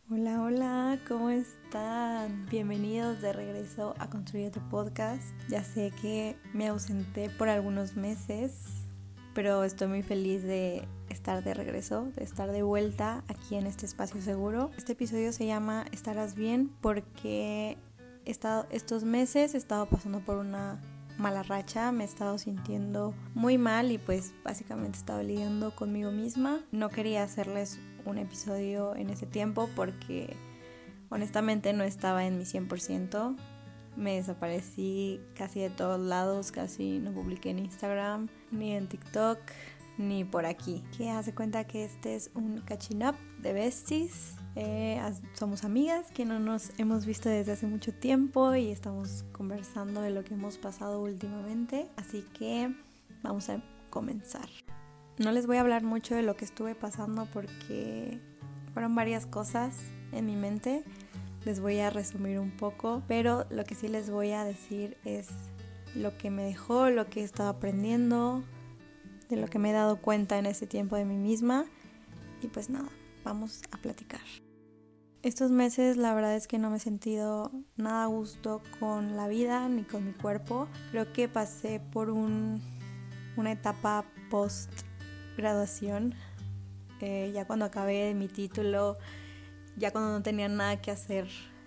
Hola, hola, ¿cómo están? Bienvenidos de regreso a Construye tu Podcast. Ya sé que me ausenté por algunos meses, pero estoy muy feliz de estar de regreso, de estar de vuelta aquí en este espacio seguro. Este episodio se llama ¿Estarás bien? Porque estos meses he estado pasando por una mala racha, me he estado sintiendo muy mal y pues básicamente he estado lidiando conmigo misma. No quería hacerles un episodio en ese tiempo porque honestamente no estaba en mi 100%. Me desaparecí casi de todos lados, casi no publiqué en Instagram, ni en TikTok, ni por aquí. Que hace cuenta que este es un catching up de besties. Somos amigas que no nos hemos visto desde hace mucho tiempo y estamos conversando de lo que hemos pasado últimamente. Así que vamos a comenzar. No les voy a hablar mucho de lo que estuve pasando porque fueron varias cosas en mi mente. Les voy a resumir un poco, pero lo que sí les voy a decir es lo que me dejó, lo que he estado aprendiendo, de lo que me he dado cuenta en este tiempo de mí misma. Y pues nada, vamos a platicar. Estos meses la verdad es que no me he sentido nada a gusto con la vida ni con mi cuerpo. Creo que pasé por una etapa post graduación, ya cuando acabé mi título, ya cuando no tenía nada que hacer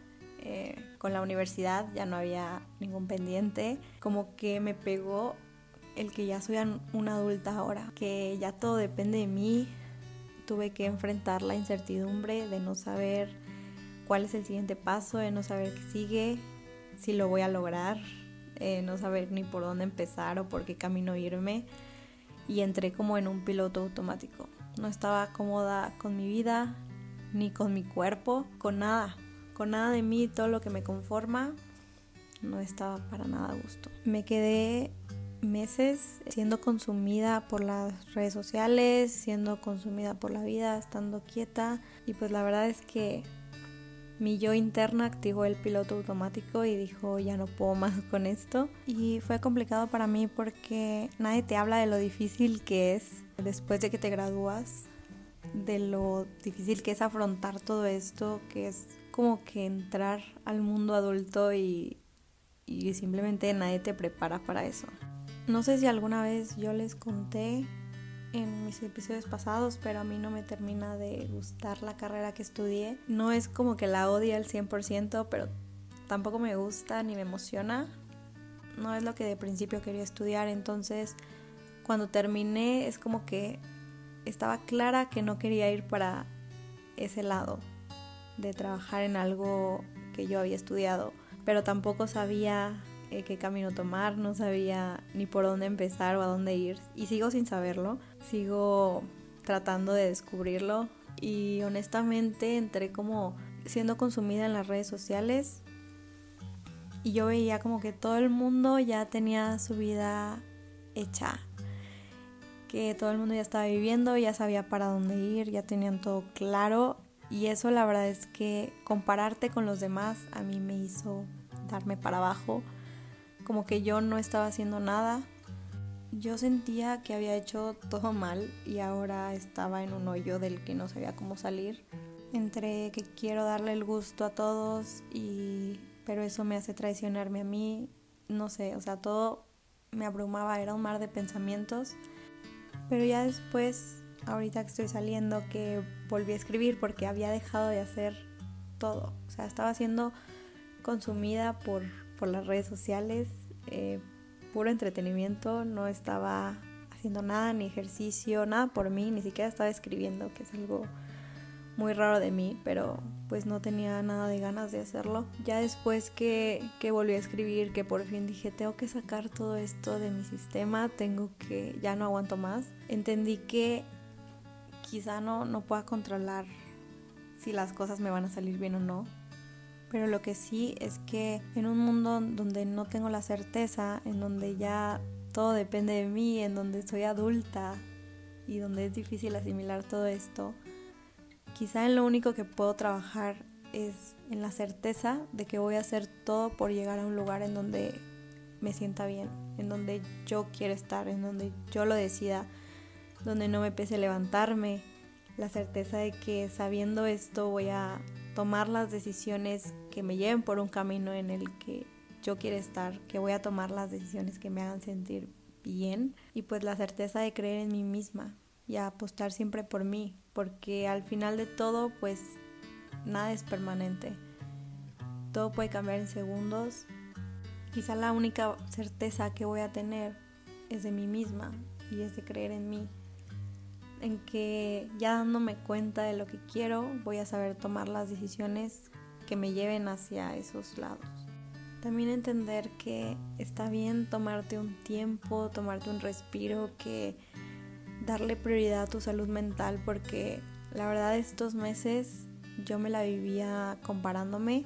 con la universidad, ya no había ningún pendiente, como que me pegó el que ya soy una adulta ahora, que ya todo depende de mí. Tuve que enfrentar la incertidumbre de no saber cuál es el siguiente paso, de no saber qué sigue, si lo voy a lograr, no saber ni por dónde empezar o por qué camino irme. Y entré como en un piloto automático. No estaba cómoda con mi vida, ni con mi cuerpo, con nada de mí, todo lo que me conforma. No estaba para nada a gusto. Me quedé meses siendo consumida por las redes sociales, siendo consumida por la vida, estando quieta. Y pues la verdad es que mi yo interna activó el piloto automático y dijo, ya no puedo más con esto. Y fue complicado para mí porque nadie te habla de lo difícil que es después de que te gradúas, de lo difícil que es afrontar todo esto, que es como que entrar al mundo adulto y simplemente nadie te prepara para eso. No sé si alguna vez yo les conté en mis episodios pasados, pero a mí no me termina de gustar la carrera que estudié. No es como que la odie al 100%, pero tampoco me gusta ni me emociona. No es lo que de principio quería estudiar, entonces cuando terminé es como que estaba clara que no quería ir para ese lado de trabajar en algo que yo había estudiado, pero tampoco sabía qué camino tomar, no sabía ni por dónde empezar o a dónde ir, y sigo sin saberlo, sigo tratando de descubrirlo. Y honestamente entré como siendo consumida en las redes sociales y yo veía como que todo el mundo ya tenía su vida hecha, que todo el mundo ya estaba viviendo, ya sabía para dónde ir, ya tenían todo claro. Y eso la verdad es que compararte con los demás a mí me hizo darme para abajo, como que yo no estaba haciendo nada. Yo sentía que había hecho todo mal y ahora estaba en un hoyo del que no sabía cómo salir. Entre que quiero darle el gusto a todos pero eso me hace traicionarme a mí, no sé, o sea, todo me abrumaba, era un mar de pensamientos. Pero ya después, ahorita que estoy saliendo, que volví a escribir porque había dejado de hacer todo. O sea, estaba siendo consumida por las redes sociales, puro entretenimiento, no estaba haciendo nada, ni ejercicio, nada por mí, ni siquiera estaba escribiendo, que es algo muy raro de mí, pero pues no tenía nada de ganas de hacerlo. Ya después que volví a escribir, que por fin dije, tengo que sacar todo esto de mi sistema, ya no aguanto más, entendí que quizá no pueda controlar si las cosas me van a salir bien o no, pero lo que sí es que en un mundo donde no tengo la certeza, en donde ya todo depende de mí, en donde soy adulta y donde es difícil asimilar todo esto, quizá en lo único que puedo trabajar es en la certeza de que voy a hacer todo por llegar a un lugar en donde me sienta bien, en donde yo quiero estar, en donde yo lo decida, donde no me pese levantarme, la certeza de que sabiendo esto voy a tomar las decisiones que me lleven por un camino en el que yo quiero estar, que voy a tomar las decisiones que me hagan sentir bien, y pues la certeza de creer en mí misma y a apostar siempre por mí, porque al final de todo pues nada es permanente, todo puede cambiar en segundos. Quizá la única certeza que voy a tener es de mí misma y es de creer en mí, en que ya dándome cuenta de lo que quiero voy a saber tomar las decisiones que me lleven hacia esos lados. También entender que está bien tomarte un tiempo, tomarte un respiro, que darle prioridad a tu salud mental, porque la verdad estos meses yo me la vivía comparándome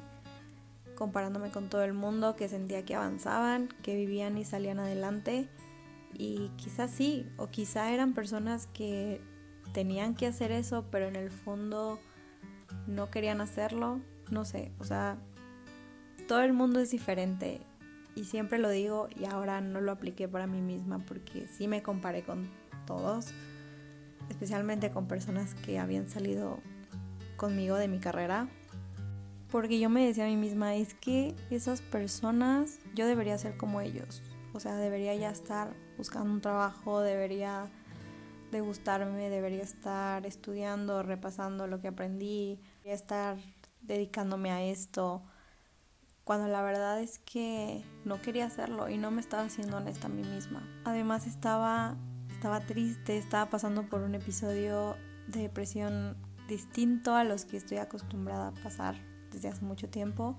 con todo el mundo, que sentía que avanzaban, que vivían y salían adelante, y quizás sí, o quizá eran personas que tenían que hacer eso, pero en el fondo no querían hacerlo, no sé, o sea, todo el mundo es diferente y siempre lo digo, y ahora no lo apliqué para mí misma porque sí me comparé con todos, especialmente con personas que habían salido conmigo de mi carrera, porque yo me decía a mí misma, es que esas personas, yo debería ser como ellos, o sea, debería ya estar buscando un trabajo, debería de gustarme, debería estar estudiando, repasando lo que aprendí, debería estar dedicándome a esto, cuando la verdad es que no quería hacerlo y no me estaba siendo honesta a mí misma. Además estaba triste, estaba pasando por un episodio de depresión distinto a los que estoy acostumbrada a pasar desde hace mucho tiempo,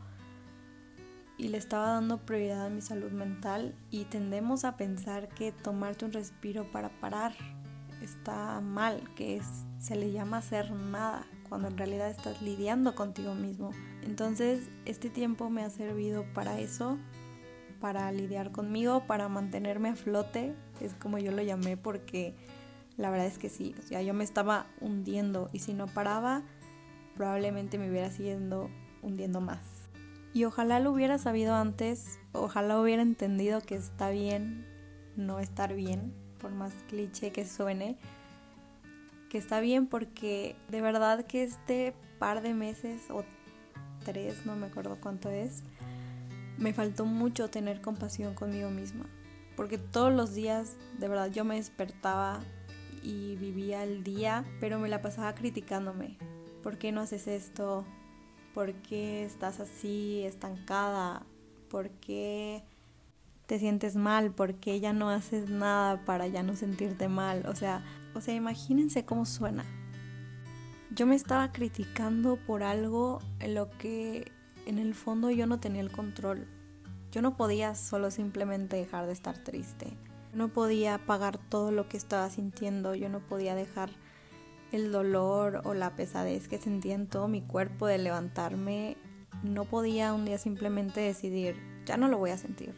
y le estaba dando prioridad a mi salud mental, y tendemos a pensar que tomarte un respiro para parar está mal, que se le llama hacer nada, cuando en realidad estás lidiando contigo mismo. Entonces este tiempo me ha servido para eso, para lidiar conmigo, para mantenerme a flote, es como yo lo llamé, porque la verdad es que sí, o sea, yo me estaba hundiendo, y si no paraba probablemente me hubiera siguiendo hundiendo más. Y ojalá lo hubiera sabido antes, ojalá hubiera entendido que está bien no estar bien, por más cliché que suene, que está bien, porque de verdad que este par de meses o 3, no me acuerdo cuánto es, me faltó mucho tener compasión conmigo misma, porque todos los días de verdad yo me despertaba y vivía el día, pero me la pasaba criticándome. ¿Por qué no haces esto? ¿Por qué estás así estancada? ¿Por qué te sientes mal? ¿Por qué ya no haces nada para ya no sentirte mal? O sea, imagínense cómo suena. Yo me estaba criticando por algo en lo que en el fondo yo no tenía el control. Yo no podía solo simplemente dejar de estar triste. Yo no podía apagar todo lo que estaba sintiendo. Yo no podía dejar el dolor o la pesadez que sentía en todo mi cuerpo de levantarme. No podía un día simplemente decidir, ya no lo voy a sentir.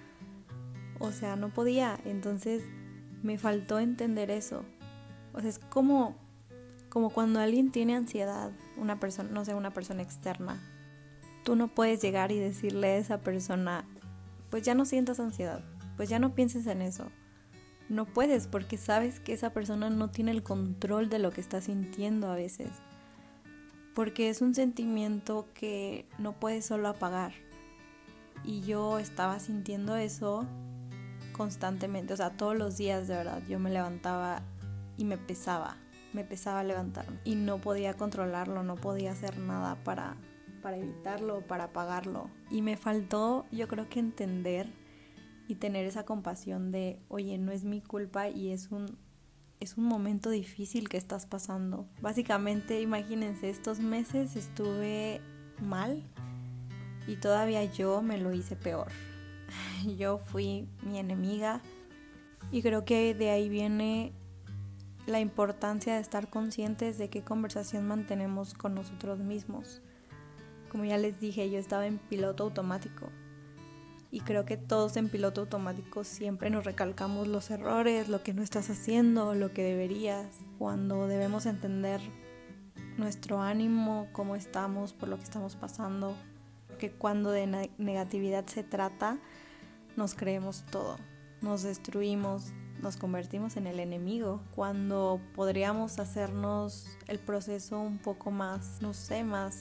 O sea, no podía. Entonces me faltó entender eso. O sea, es como cuando alguien tiene ansiedad, una persona, no sé, una persona externa. Tú no puedes llegar y decirle a esa persona, pues ya no sientas ansiedad, pues ya no pienses en eso. No puedes, porque sabes que esa persona no tiene el control de lo que está sintiendo a veces. Porque es un sentimiento que no puedes solo apagar. Y yo estaba sintiendo eso constantemente, o sea, todos los días, de verdad. Yo me levantaba y me pesaba levantarme. Y no podía controlarlo, no podía hacer nada para evitarlo, para apagarlo. Y me faltó, yo creo que entender y tener esa compasión de, oye, no es mi culpa y es un momento difícil que estás pasando. Básicamente, imagínense, estos meses estuve mal y todavía yo me lo hice peor. Yo fui mi enemiga, y creo que de ahí viene la importancia de estar conscientes de qué conversación mantenemos con nosotros mismos. Como ya les dije, yo estaba en piloto automático. Y creo que todos en piloto automático siempre nos recalcamos los errores, lo que no estás haciendo, lo que deberías, cuando debemos entender nuestro ánimo, cómo estamos, por lo que estamos pasando. Porque cuando de negatividad se trata, nos creemos todo, nos destruimos, nos convertimos en el enemigo, cuando podríamos hacernos el proceso un poco más, no sé, más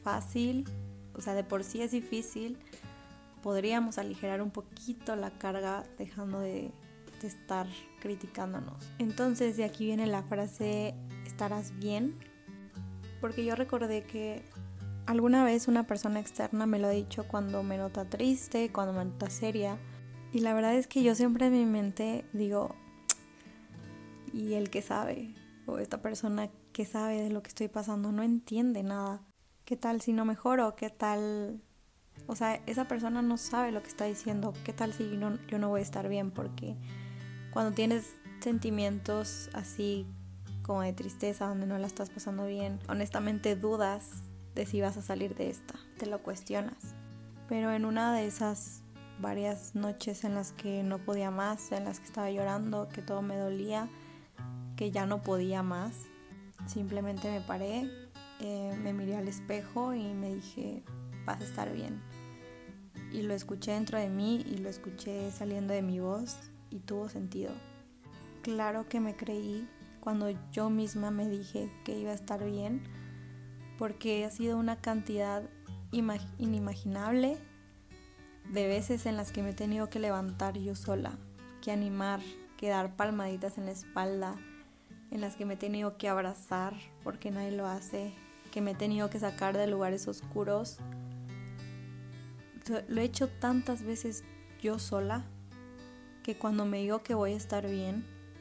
fácil, o sea, de por sí es difícil, podríamos aligerar un poquito la carga dejando de estar criticándonos. Entonces de aquí viene la frase estarás bien, porque yo recordé que alguna vez una persona externa me lo ha dicho cuando me nota triste, cuando me nota seria, y la verdad es que yo siempre en mi mente digo, y el que sabe, o esta persona que sabe de lo que estoy pasando no entiende nada. ¿Qué tal si no mejoro? ¿Qué tal? O sea, esa persona no sabe lo que está diciendo. ¿Qué tal si yo no voy a estar bien? Porque cuando tienes sentimientos así como de tristeza, donde no la estás pasando bien, honestamente dudas de si vas a salir de esta. Te lo cuestionas. Pero en una de esas varias noches en las que no podía más, en las que estaba llorando, que todo me dolía, que ya no podía más, simplemente me paré, me miré al espejo y me dije, vas a estar bien. Y lo escuché dentro de mí y lo escuché saliendo de mi voz y tuvo sentido. Claro que me creí cuando yo misma me dije que iba a estar bien, porque ha sido una cantidad inimaginable de veces en las que me he tenido que levantar yo sola, que animar, que dar palmaditas en la espalda, en las que me he tenido que abrazar porque nadie lo hace, que me he tenido que sacar de lugares oscuros. Lo he hecho tantas veces yo sola que cuando me digo que voy a estar bien,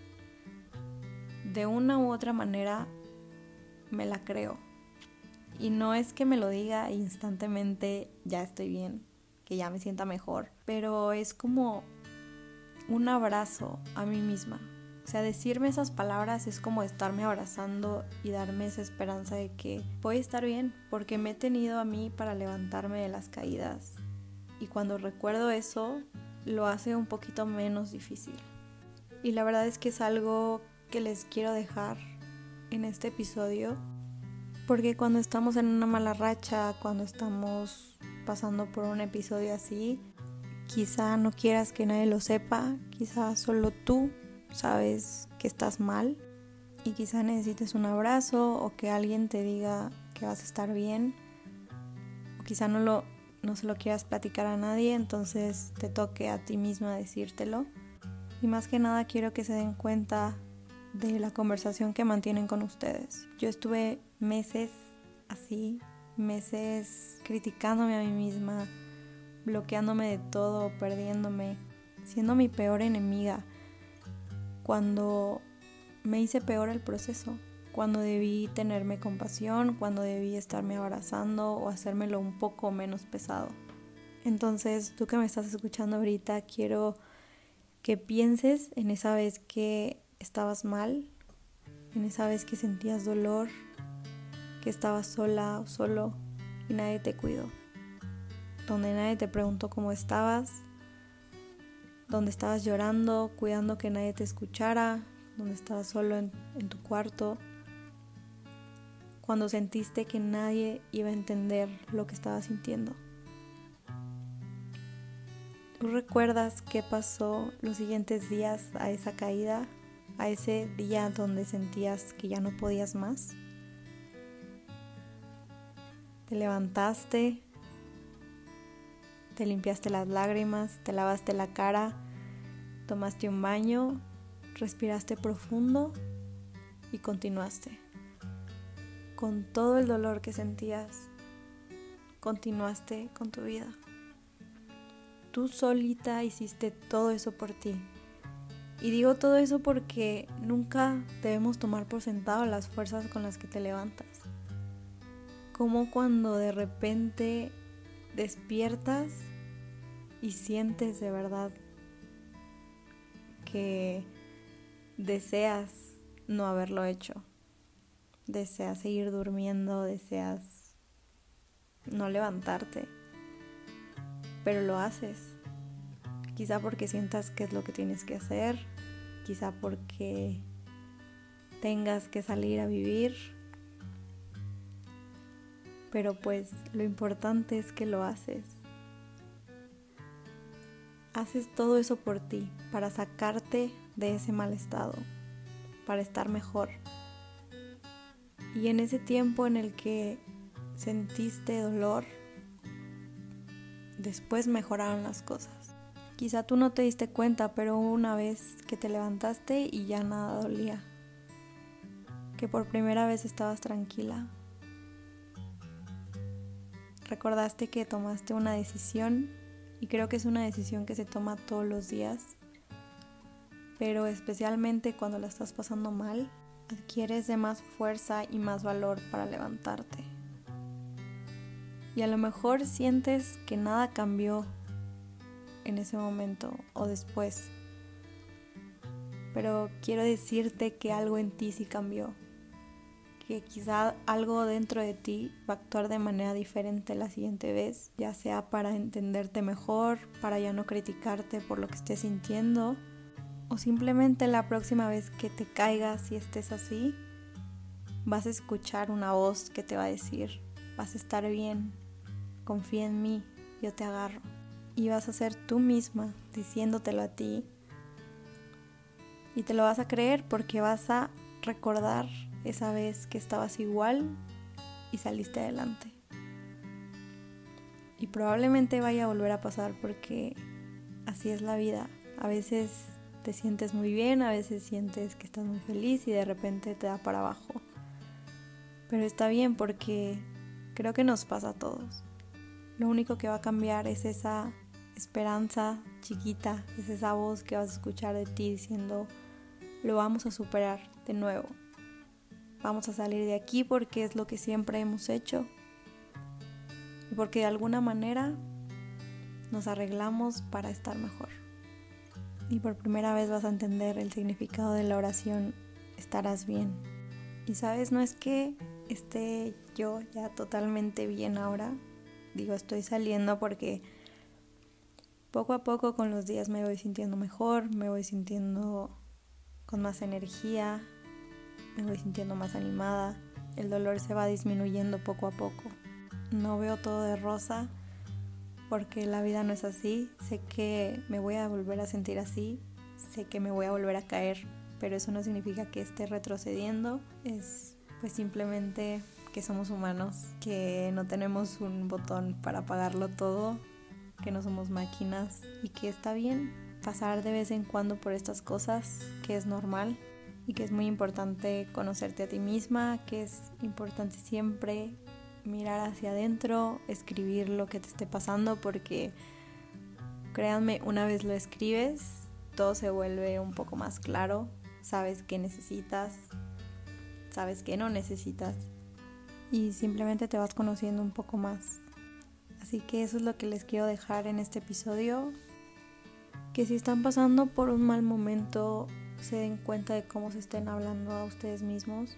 de una u otra manera me la creo. Y no es que me lo diga instantemente, ya estoy bien, que ya me sienta mejor, pero es como un abrazo a mí misma. O sea, decirme esas palabras es como estarme abrazando y darme esa esperanza de que voy a estar bien, porque me he tenido a mí para levantarme de las caídas. Y cuando recuerdo eso, lo hace un poquito menos difícil. Y la verdad es que es algo que les quiero dejar en este episodio, porque cuando estamos en una mala racha, cuando estamos pasando por un episodio así, quizá no quieras que nadie lo sepa, quizá solo tú sabes que estás mal y quizá necesites un abrazo o que alguien te diga que vas a estar bien, o quizá no se lo quieras platicar a nadie, entonces te toque a ti misma decírtelo. Y más que nada quiero que se den cuenta de la conversación que mantienen con ustedes. Yo estuve meses así, meses criticándome a mí misma, bloqueándome de todo, perdiéndome, siendo mi peor enemiga, cuando me hice peor el proceso, cuando debí tenerme compasión, cuando debí estarme abrazando o hacérmelo un poco menos pesado. Entonces, tú que me estás escuchando ahorita, quiero que pienses en esa vez que estabas mal, en esa vez que sentías dolor, que estabas sola o solo y nadie te cuidó, donde nadie te preguntó cómo estabas, donde estabas llorando, cuidando que nadie te escuchara, donde estabas solo en tu cuarto, cuando sentiste que nadie iba a entender lo que estabas sintiendo. ¿Tú recuerdas qué pasó los siguientes días a esa caída, a ese día donde sentías que ya no podías más? Te levantaste, te limpiaste las lágrimas, te lavaste la cara, tomaste un baño, respiraste profundo y continuaste. Con todo el dolor que sentías, continuaste con tu vida. Tú solita hiciste todo eso por ti. Y digo todo eso porque nunca debemos tomar por sentado las fuerzas con las que te levantas. Como cuando de repente despiertas y sientes de verdad que deseas no haberlo hecho. Deseas seguir durmiendo, deseas no levantarte, pero lo haces. Quizá porque sientas que es lo que tienes que hacer, quizá porque tengas que salir a vivir, pero pues lo importante es que lo haces. Haces todo eso por ti, para sacarte de ese mal estado, para estar mejor. Y en ese tiempo en el que sentiste dolor, después mejoraron las cosas. Quizá tú no te diste cuenta, pero hubo una vez que te levantaste y ya nada dolía. Que por primera vez estabas tranquila. Recordaste que tomaste una decisión y creo que es una decisión que se toma todos los días, pero especialmente cuando la estás pasando mal, adquieres de más fuerza y más valor para levantarte. Y a lo mejor sientes que nada cambió en ese momento o después, pero quiero decirte que algo en ti sí cambió, que quizá algo dentro de ti va a actuar de manera diferente la siguiente vez, ya sea para entenderte mejor, para ya no criticarte por lo que estés sintiendo, o simplemente la próxima vez que te caigas y estés así, vas a escuchar una voz que te va a decir, vas a estar bien, confía en mí, yo te agarro. Y vas a ser tú misma diciéndotelo a ti, y te lo vas a creer porque vas a recordar esa vez que estabas igual y saliste adelante. Y probablemente vaya a volver a pasar porque así es la vida. A veces te sientes muy bien, a veces sientes que estás muy feliz y de repente te da para abajo. Pero está bien porque creo que nos pasa a todos. Lo único que va a cambiar es esa esperanza chiquita, es esa voz que vas a escuchar de ti diciendo, lo vamos a superar de nuevo. Vamos a salir de aquí porque es lo que siempre hemos hecho y porque de alguna manera nos arreglamos para estar mejor. Y por primera vez vas a entender el significado de la oración, estarás bien. Y sabes, no es que esté yo ya totalmente bien ahora, estoy saliendo porque poco a poco con los días me voy sintiendo mejor, me voy sintiendo con más energía, me voy sintiendo más animada, el dolor se va disminuyendo poco a poco. No veo todo de rosa porque la vida no es así, sé que me voy a volver a sentir así, sé que me voy a volver a caer, pero eso no significa que esté retrocediendo, es pues simplemente que somos humanos, que no tenemos un botón para apagarlo todo, que no somos máquinas y que está bien pasar de vez en cuando por estas cosas, que es normal. Y que es muy importante conocerte a ti misma, que es importante siempre mirar hacia adentro, escribir lo que te esté pasando, porque créanme, una vez lo escribes, todo se vuelve un poco más claro, sabes qué necesitas, sabes qué no necesitas y simplemente te vas conociendo un poco más. Así que eso es lo que les quiero dejar en este episodio, que si están pasando por un mal momento, se den cuenta de cómo se estén hablando a ustedes mismos,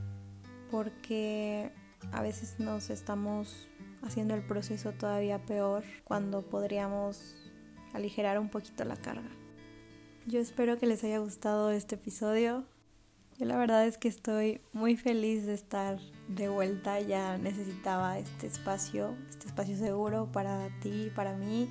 porque a veces nos estamos haciendo el proceso todavía peor cuando podríamos aligerar un poquito la carga. Yo espero que les haya gustado este episodio. Yo la verdad es que estoy muy feliz de estar de vuelta, ya necesitaba este espacio seguro para ti y para mí,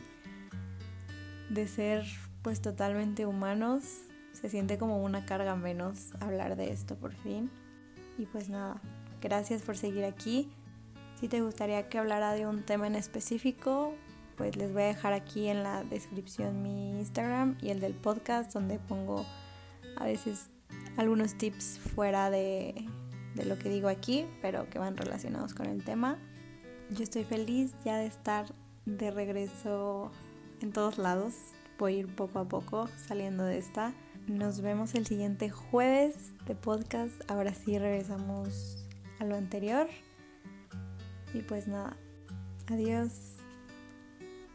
de ser pues totalmente humanos. Se siente como una carga menos hablar de esto por fin. Y pues nada, gracias por seguir aquí. Si te gustaría que hablara de un tema en específico, pues les voy a dejar aquí en la descripción mi Instagram y el del podcast, donde pongo a veces algunos tips fuera de lo que digo aquí, pero que van relacionados con el tema. Yo estoy feliz ya de estar de regreso en todos lados. Voy a ir poco a poco saliendo de esta. Nos vemos el siguiente jueves de podcast. Ahora sí regresamos a lo anterior. Y pues nada, adiós.